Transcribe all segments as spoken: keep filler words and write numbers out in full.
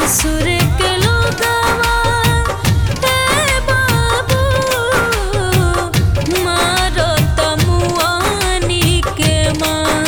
ससुर के लोगवा ए बाबू मारत मुआनी के माँ।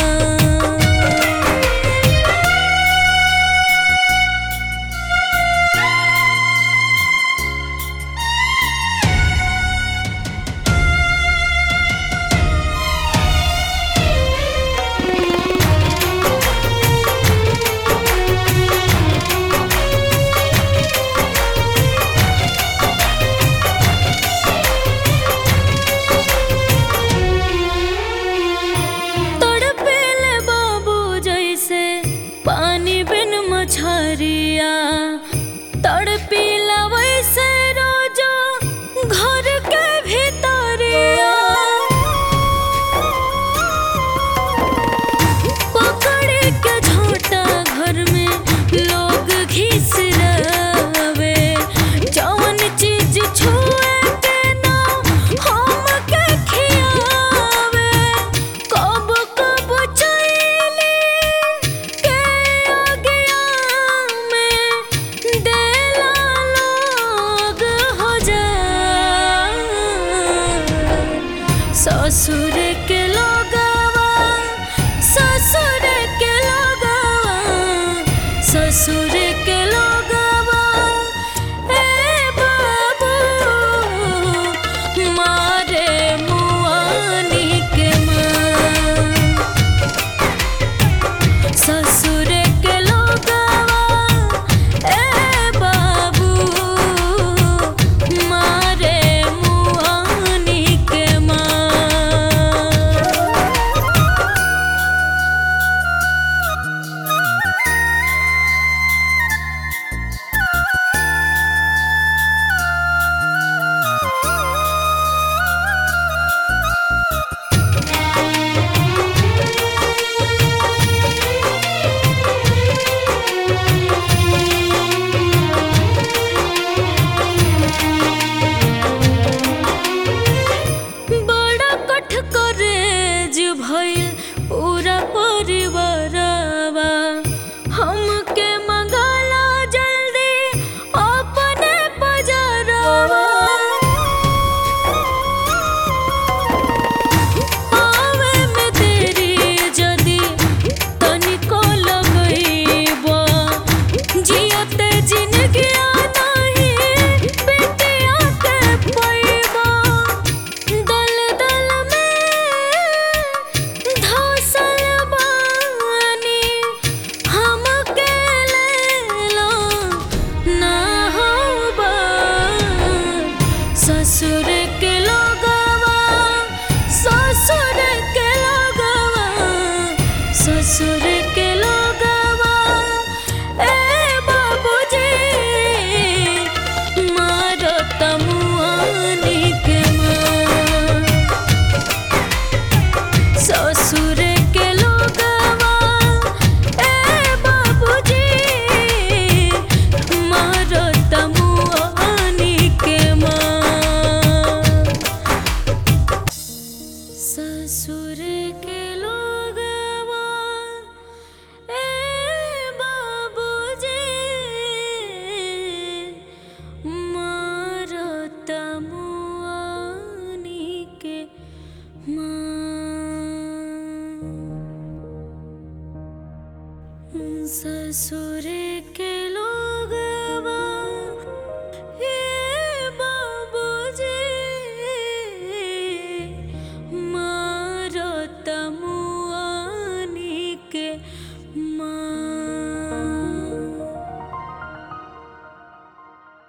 पानी बिन मछरिया तड़पीला वैसे रोजो घर के भीतरिया। पकड़े के झोटा घर में लोग घिस रवे, जौन चीज छुए के ना हम के खियावे। कब कब चैली ससुर के लोगवा ससुर के लोगवा ससुर के लोगवा ए बाबू मारे मुआनी के माँ। ससुर के लोगवा ए बाबू मारे मुआनी के माँ। भइल पूरा परिवारवा हमके मंगला जल्दी अपने पजरवा। आवे में देरी जदी तनिको लगइबा, जियते जिनगिया नहीं बेटिया के पैबा। दल दल ससुर के लोगवा ससुर के लोगवा ससुर के लोगवा ए बाबूजी मारत मुआनी के माँ। ससुर के लोगवा ए बाबूजी मारत मुआनी के माँ। ससुर के लोगवा ए बाबूजी मारत मुआनी के माँ। ससुर के लोगवा ए बाबूजी मारत मुआनी के माँ।